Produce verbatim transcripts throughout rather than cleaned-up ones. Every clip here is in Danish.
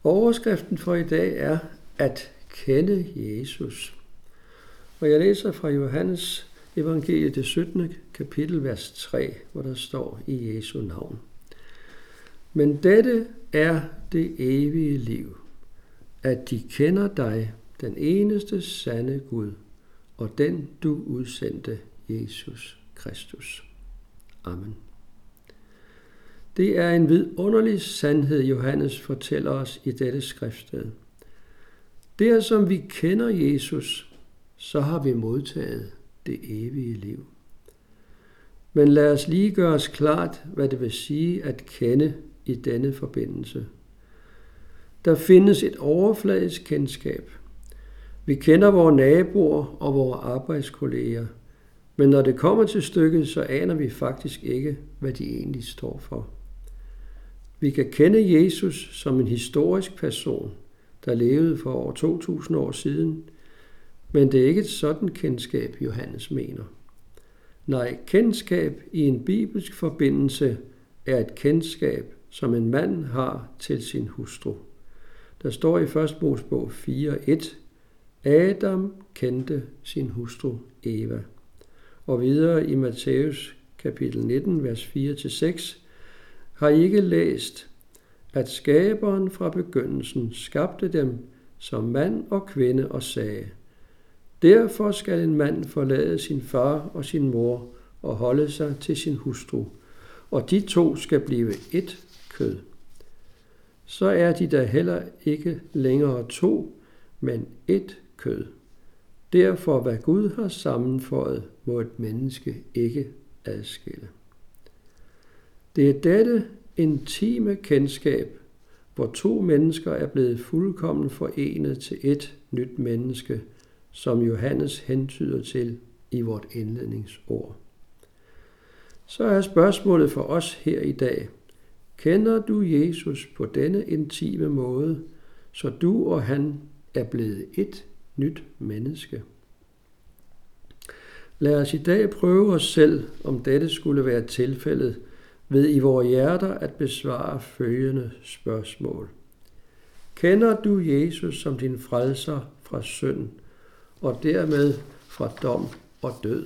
Overskriften for i dag er at kende Jesus. Og jeg læser fra Johannes evangeliet, det syttende kapitel, vers tre, hvor der står i Jesu navn. Men dette er det evige liv, at de kender dig, den eneste sande Gud, og den du udsendte, Jesus Kristus. Amen. Det er en vidunderlig sandhed, Johannes fortæller os i dette skriftsted. Der som vi kender Jesus, så har vi modtaget det evige liv. Men lad os lige gøre os klart, hvad det vil sige at kende i denne forbindelse. Der findes et overfladisk kendskab. Vi kender vores naboer og vores arbejdskolleger, men når det kommer til stykket, så aner vi faktisk ikke, hvad de egentlig står for. Vi kan kende Jesus som en historisk person, der levede for over to tusind år siden, men det er ikke et sådan kendskab, Johannes mener. Nej, kendskab i en bibelsk forbindelse er et kendskab, som en mand har til sin hustru. Der står i første Mosebog fire et, Adam kendte sin hustru Eva. Og videre i Matthæus kapitel nitten, vers fire til seks, har I ikke læst, at skaberen fra begyndelsen skabte dem som mand og kvinde og sagde, derfor skal en mand forlade sin far og sin mor og holde sig til sin hustru, og de to skal blive ét kød. Så er de da heller ikke længere to, men ét kød. Derfor, hvad Gud har sammenføjet, må et menneske ikke adskille. Det er dette intime kendskab, hvor to mennesker er blevet fuldkommen forenet til et nyt menneske, som Johannes hentyder til i vort indledningsord. Så er spørgsmålet for os her i dag, kender du Jesus på denne intime måde, så du og han er blevet et nyt menneske? Lad os i dag prøve os selv, om dette skulle være tilfældet, ved i vores hjerter at besvare følgende spørgsmål. Kender du Jesus som din frelser fra synd, og dermed fra dom og død?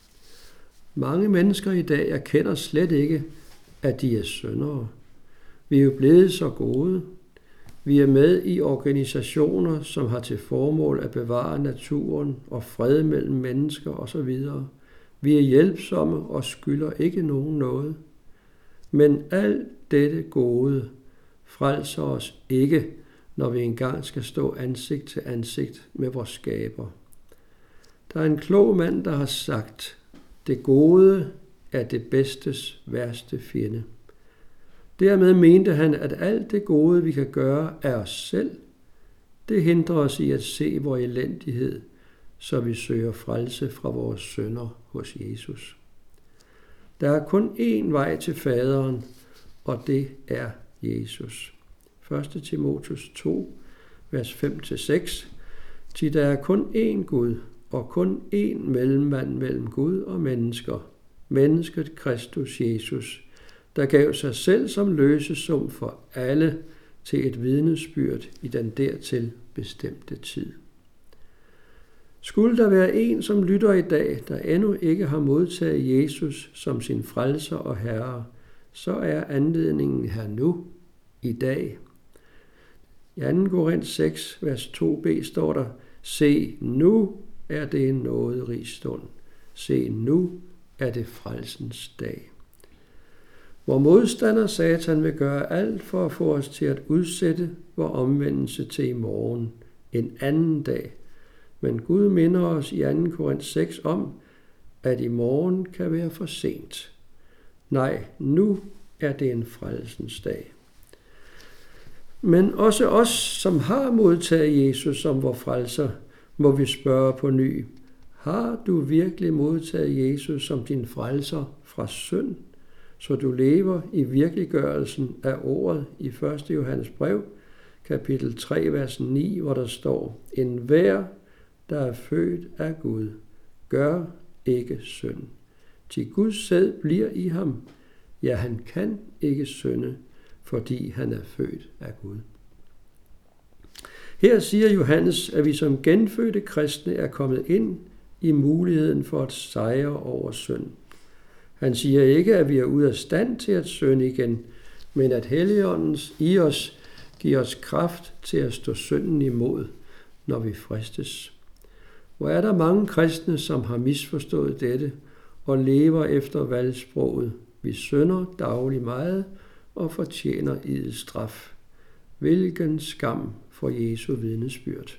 Mange mennesker i dag erkender slet ikke, at de er syndere. Vi er jo blevet så gode. Vi er med i organisationer, som har til formål at bevare naturen og fred mellem mennesker osv. Vi er hjælpsomme og skylder ikke nogen noget. Men alt dette gode frelser os ikke, når vi engang skal stå ansigt til ansigt med vores skaber. Der er en klog mand, der har sagt, det gode er det bedstes værste fjende. Dermed mente han, at alt det gode, vi kan gøre af os selv, det hindrer os i at se vores elendighed, så vi søger frelse fra vores synder hos Jesus. Der er kun én vej til faderen, og det er Jesus. første Timotheus to, vers fem til seks. Til der er kun én Gud, og kun én mellemmand mellem Gud og mennesker, mennesket Kristus Jesus, der gav sig selv som løsesum for alle til et vidnesbyrd i den dertil bestemte tid. Skulle der være en, som lytter i dag, der endnu ikke har modtaget Jesus som sin frelser og herre, så er anledningen her nu, i dag. I anden Korinth seks, vers to b står der, se, nu er det en nåderig stund. Se, nu er det frelsens dag. Vor modstander Satan vil gøre alt for at få os til at udsætte vor omvendelse til i morgen, en anden dag. Men Gud minder os i anden Korinth seks om, at i morgen kan være for sent. Nej, nu er det en frelsens dag. Men også os, som har modtaget Jesus som vor frelser, må vi spørge på ny. Har du virkelig modtaget Jesus som din frelser fra synd, så du lever i virkeliggørelsen af ordet i første Johannes brev, kapitel tre, vers ni, hvor der står, enhver, der er født af Gud, gør ikke synd. Til Guds sæd bliver i ham, ja, han kan ikke synde, fordi han er født af Gud. Her siger Johannes, at vi som genfødte kristne er kommet ind i muligheden for at sejre over synd. Han siger ikke, at vi er ude af stand til at synde igen, men at Helligåndens i os giver os kraft til at stå synden imod, når vi fristes. Hvor er der mange kristne, som har misforstået dette og lever efter valgsproget. Vi synder daglig meget og fortjener idel straf. Hvilken skam for Jesu vidnesbyrd.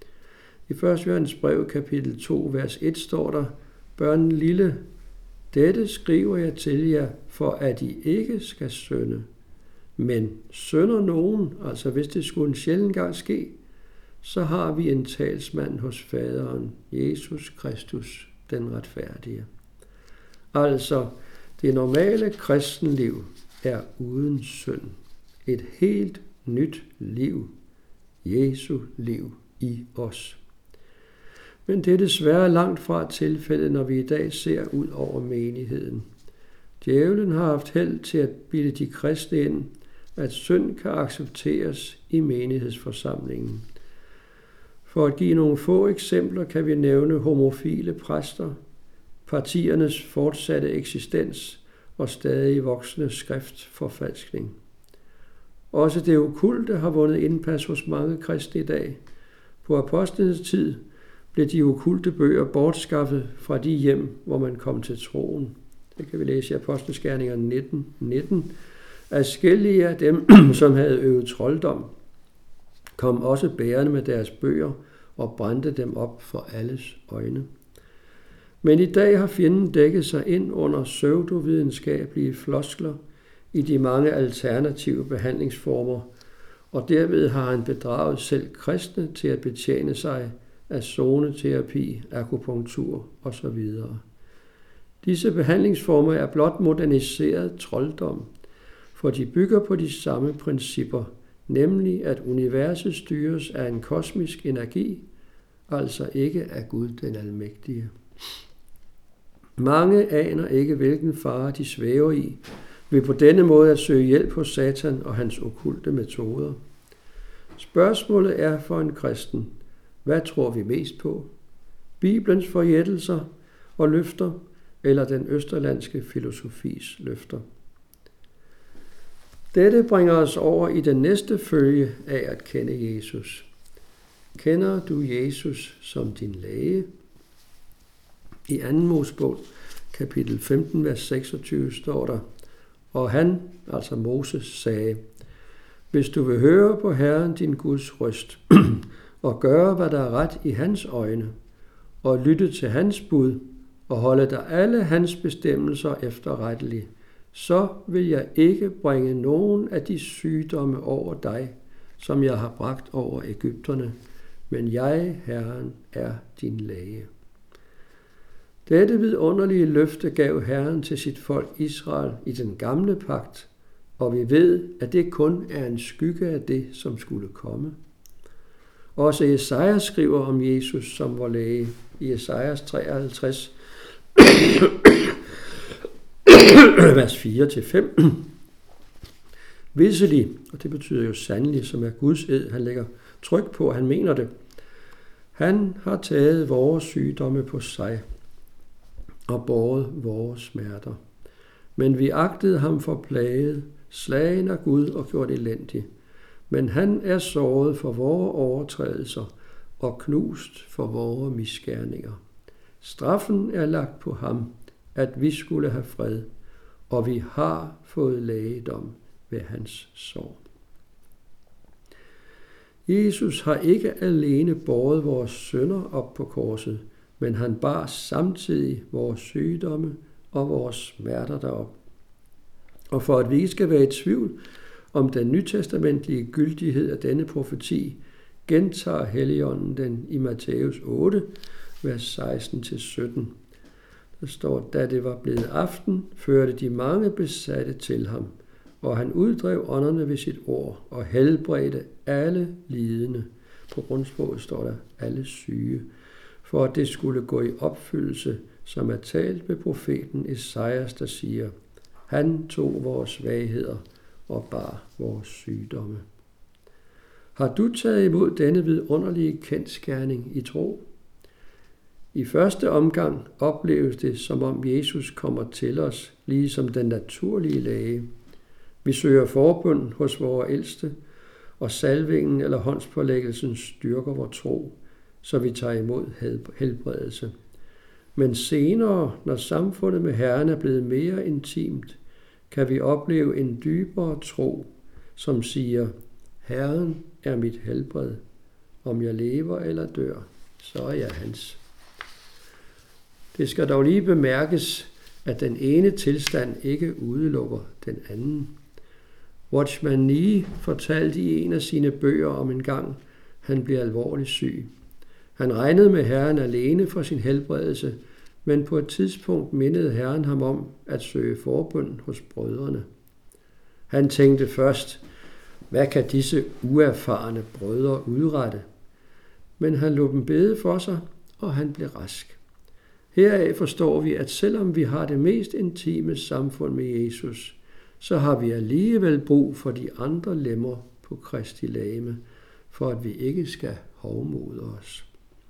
I første Johannes brev, kapitel to, vers et, står der: Børn lille, dette skriver jeg til jer, for at I ikke skal synde. Men synder nogen, altså hvis det skulle en sjælden gang ske, så har vi en talsmand hos Faderen, Jesus Kristus, den retfærdige. Altså, det normale kristenliv er uden synd. Et helt nyt liv. Jesu liv i os. Men det er desværre langt fra tilfældet, når vi i dag ser ud over menigheden. Djævlen har haft held til at bilde de kristne ind, at synd kan accepteres i menighedsforsamlingen. For at give nogle få eksempler kan vi nævne homofile præster, partiernes fortsatte eksistens og stadig voksende skriftforfalskning. Også det okulte har vundet indpas hos mange kristne i dag. På apostlenes tid blev de okulte bøger bortskaffet fra de hjem, hvor man kom til troen. Det kan vi læse i Apostelgerninger nitten nitten. Adskillige af dem, som havde øvet trolddom, kom også bærende med deres bøger og brændte dem op for alles øjne. Men i dag har fjenden dækket sig ind under pseudovidenskabelige floskler i de mange alternative behandlingsformer, og derved har han bedraget selv kristne til at betjene sig af zoneterapi, akupunktur osv. Disse behandlingsformer er blot moderniseret trolddom, for de bygger på de samme principper, nemlig at universet styres af en kosmisk energi, altså ikke af Gud den Almægtige. Mange aner ikke, hvilken fare de svæver i, ved på denne måde at søge hjælp hos Satan og hans okkulte metoder. Spørgsmålet er for en kristen: hvad tror vi mest på? Bibelens forjættelser og løfter, eller den østerlandske filosofis løfter? Dette bringer os over i den næste følge af at kende Jesus. Kender du Jesus som din læge? I anden Mosebog, kapitel femten, vers seksogtyve, står der: Og han, altså Moses, sagde: Hvis du vil høre på Herren din Guds røst, og gøre, hvad der er ret i hans øjne, og lytte til hans bud, og holde dig alle hans bestemmelser efterretteligt, så vil jeg ikke bringe nogen af de sygdomme over dig, som jeg har bragt over Egypterne, men jeg, Herren, er din læge. Dette vidunderlige løfte gav Herren til sit folk Israel i den gamle pagt, og vi ved, at det kun er en skygge af det, som skulle komme. Også Esajas skriver om Jesus som vor læge i Esajas treoghalvtreds, vers fire til fem. Visselig, og det betyder jo sandelig, som er Guds ed, han lægger tryk på, han mener det. Han har taget vores sygdomme på sig og båret vores smerter. Men vi agtede ham for plaget, slagen af Gud og gjort elendig. Men han er såret for vore overtrædelser og knust for vore misgerninger. Straffen er lagt på ham, at vi skulle have fred, og vi har fået lægedom ved hans sår. Jesus har ikke alene båret vores synder op på korset, men han bar samtidig vores sygdomme og vores smerter derop. Og for at vi ikke skal være i tvivl om den nytestamentlige gyldighed af denne profeti, gentager Helligånden den i Matthæus otte, vers seksten til sytten. Der står: Da det var blevet aften, førte de mange besatte til ham, og han uddrev ånderne ved sit ord og helbredte alle lidende. På grundsproget står der alle syge, for at det skulle gå i opfyldelse, som er talt ved profeten Esajas, der siger: Han tog vores svagheder og bar vores sygdomme. Har du taget imod denne vidunderlige kendsgerning i tro? I første omgang opleves det, som om Jesus kommer til os, ligesom den naturlige læge. Vi søger forbund hos vores ældste, og salvingen eller håndspålæggelsen styrker vores tro, så vi tager imod helbredelse. Men senere, når samfundet med Herren er blevet mere intimt, kan vi opleve en dybere tro, som siger, Herren er mit helbred. Om jeg lever eller dør, så er jeg hans. Det skal dog lige bemærkes, at den ene tilstand ikke udelukker den anden. Watchman Nee fortalte i en af sine bøger om en gang, han blev alvorligt syg. Han regnede med Herren alene for sin helbredelse, men på et tidspunkt mindede Herren ham om at søge forbøn hos brødrene. Han tænkte først, hvad kan disse uerfarne brødre udrette? Men han lod dem bede for sig, og han blev rask. Heraf forstår vi, at selvom vi har det mest intime samfund med Jesus, så har vi alligevel brug for de andre lemmer på Kristi legeme, for at vi ikke skal hovmode os.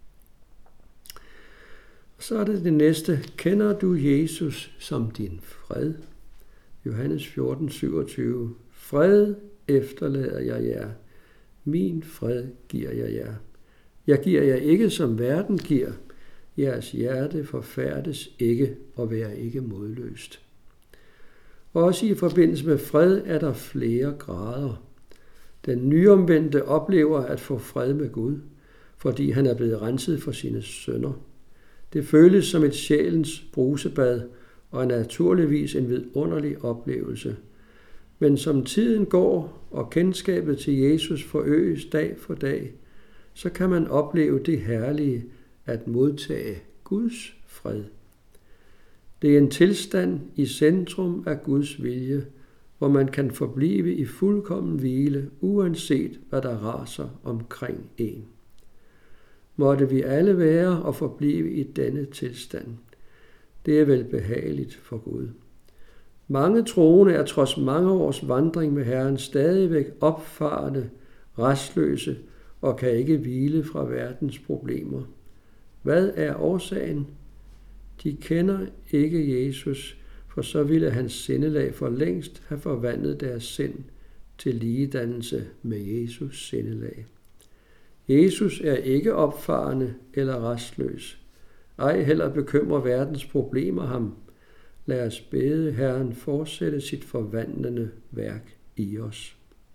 Så er det det næste. Kender du Jesus som din fred? Johannes fjorten, syvogtyve. Fred efterlader jeg jer. Min fred giver jeg jer. Jeg giver jer ikke som verden giver. Jeres hjerte forfærdes ikke og vær ikke modløst. Også i forbindelse med fred er der flere grader. Den nyomvendte oplever at få fred med Gud, fordi han er blevet renset for sine synder. Det føles som et sjælens brusebad og er naturligvis en vidunderlig oplevelse. Men som tiden går og kendskabet til Jesus forøges dag for dag, så kan man opleve det herlige at modtage Guds fred. Det er en tilstand i centrum af Guds vilje, hvor man kan forblive i fuldkommen hvile, uanset hvad der raser omkring en. Måtte vi alle være og forblive i denne tilstand. Det er vel behageligt for Gud. Mange troende er trods mange års vandring med Herren stadigvæk opfarende, restløse og kan ikke hvile fra verdens problemer. Hvad er årsagen? De kender ikke Jesus, for så ville hans sindelag for længst have forvandlet deres sind til ligedannelse med Jesus sindelag. Jesus er ikke opfarende eller restløs. Ej heller bekymrer verdens problemer ham. Lad os bede Herren fortsætte sit forvandlende værk i os.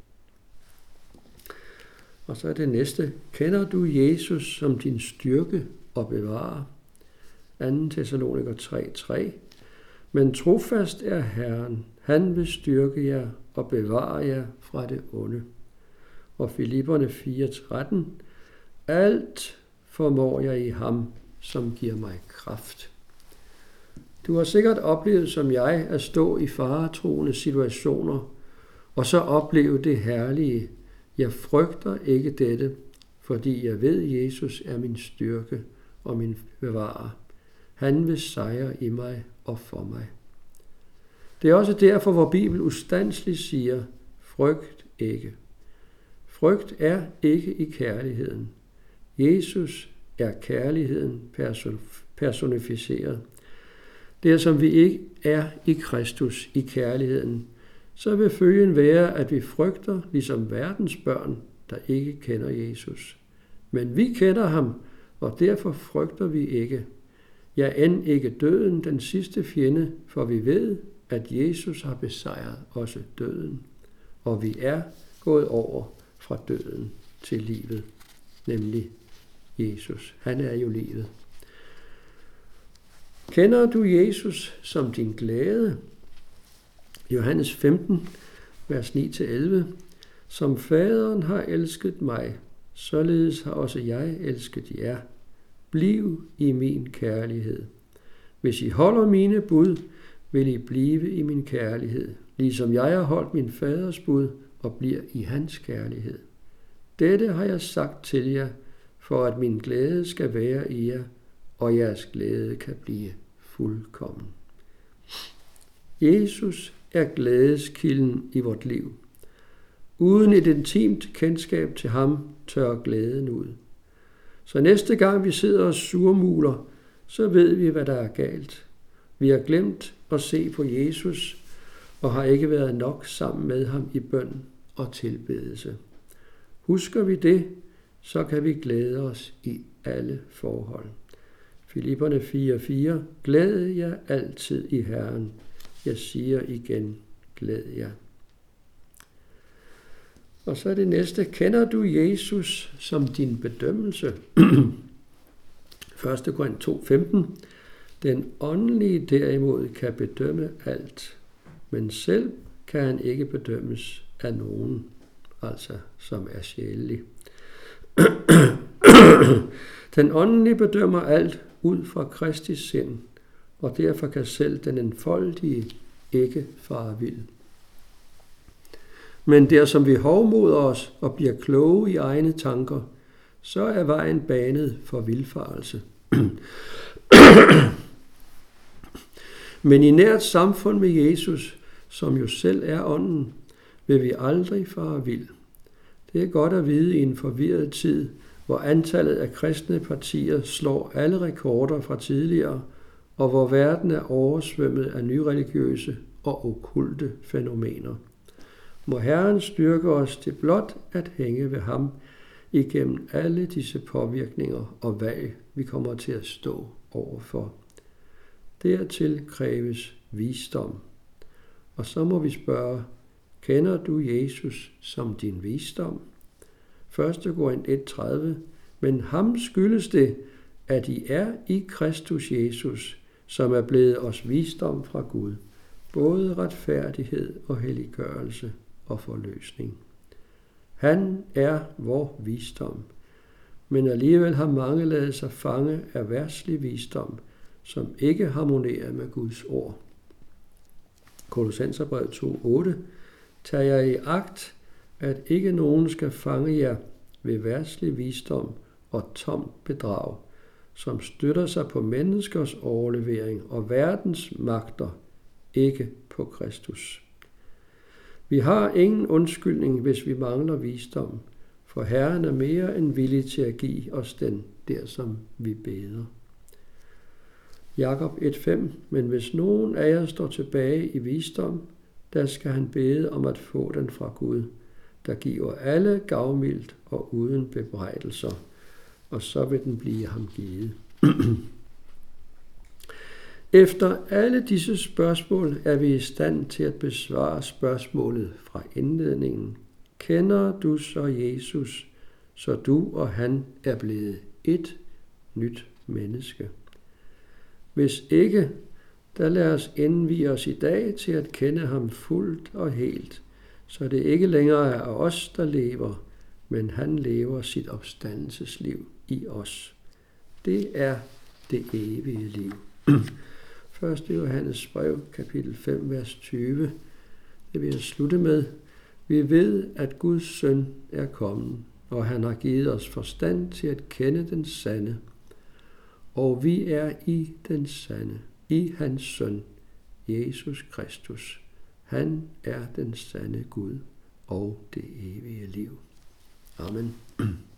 Og så er det næste. Kender du Jesus som din styrke og bevarer? anden Thessaloniker tre, tre. Men trofast er Herren. Han vil styrke jer og bevare jer fra det onde. Og Filipperne fire, tretten. Alt formår jeg i ham, som giver mig kraft. Du har sikkert oplevet som jeg at stå i faretruende situationer, og så opleve det herlige. Jeg frygter ikke dette, fordi jeg ved, at Jesus er min styrke og min bevarer. Han vil sejre i mig og for mig. Det er også derfor, hvor Bibelen ustandsligt siger, frygt ikke. Frygt er ikke i kærligheden. Jesus er kærligheden personificeret. Det er, som vi ikke er i Kristus i kærligheden, så vil følgen være, at vi frygter ligesom verdens børn, der ikke kender Jesus. Men vi kender ham, og derfor frygter vi ikke. Ja, end ikke døden, den sidste fjende, for vi ved, at Jesus har besejret også døden, og vi er gået over fra døden til livet, nemlig Jesus. Han er jo livet. Kender du Jesus som din glæde? Johannes femten, vers ni til elleve. Som faderen har elsket mig, således har også jeg elsket jer. Bliv i min kærlighed. Hvis I holder mine bud, vil I blive i min kærlighed, ligesom jeg har holdt min faders bud og bliver i hans kærlighed. Dette har jeg sagt til jer, for at min glæde skal være i jer, og jeres glæde kan blive fuldkommen. Jesus er glædeskilden i vort liv. Uden et intimt kendskab til ham tør glæden ud. Så næste gang vi sidder og surmuler, så ved vi, hvad der er galt. Vi har glemt at se på Jesus og har ikke været nok sammen med ham i bøn og tilbedelse. Husker vi det, så kan vi glæde os i alle forhold. Filipperne fire fire. Glæd jer altid i Herren. Jeg siger igen, glæd jer. Og så er det næste. Kender du Jesus som din bedømmelse? første Korinther to femten. Den åndelige derimod kan bedømme alt, men selv kan han ikke bedømmes af nogen, altså som er sjælelig. Den åndelige bedømmer alt ud fra Kristi sind, og derfor kan selv den enfoldige ikke fare vild. Men der som vi hovmoder os og bliver kloge i egne tanker, så er vejen banet for vildfarelse. Men i nært samfund med Jesus, som jo selv er ånden, vil vi aldrig fare vild. Det er godt at vide i en forvirret tid, hvor antallet af kristne partier slår alle rekorder fra tidligere, og hvor verden er oversvømmet af nyreligiøse og okkulte fænomener. Må Herren styrke os til blot at hænge ved ham igennem alle disse påvirkninger og valg, vi kommer til at stå overfor. Dertil kræves visdom. Og så må vi spørge, kender du Jesus som din visdom? første Korinther et tredive. Men ham skyldes det, at I er i Kristus Jesus, som er blevet os visdom fra Gud, både retfærdighed og helliggørelse og forløsning. Han er vor visdom, men alligevel har mange ladet sig fange af verdslig visdom, som ikke harmonerer med Guds ord. Kolossenserbrevet to otte. Tag jer i agt, at ikke nogen skal fange jer ved verdslig visdom og tomt bedrag, som støtter sig på menneskers overlevering og verdens magter, ikke på Kristus. Vi har ingen undskyldning, hvis vi mangler visdom, for Herren er mere end villig til at give os den, der som vi beder. Jakob et fem. Men hvis nogen af jer står tilbage i visdom, der skal han bede om at få den fra Gud, der giver alle gavmildt og uden bebrejdelser, og så vil den blive ham givet. Efter alle disse spørgsmål er vi i stand til at besvare spørgsmålet fra indledningen. Kender du så Jesus, så du og han er blevet et nyt menneske? Hvis ikke, der lad os indvie os i dag til at kende ham fuldt og helt, så det ikke længere er os, der lever, men han lever sit opstandelsesliv i os. Det er det evige liv. første Johannes brev, kapitel fem, vers tyve. Det vil jeg slutte med. Vi ved, at Guds søn er kommet, og han har givet os forstand til at kende den sande. Og vi er i den sande, i hans søn, Jesus Kristus. Han er den sande Gud og det evige liv. Amen.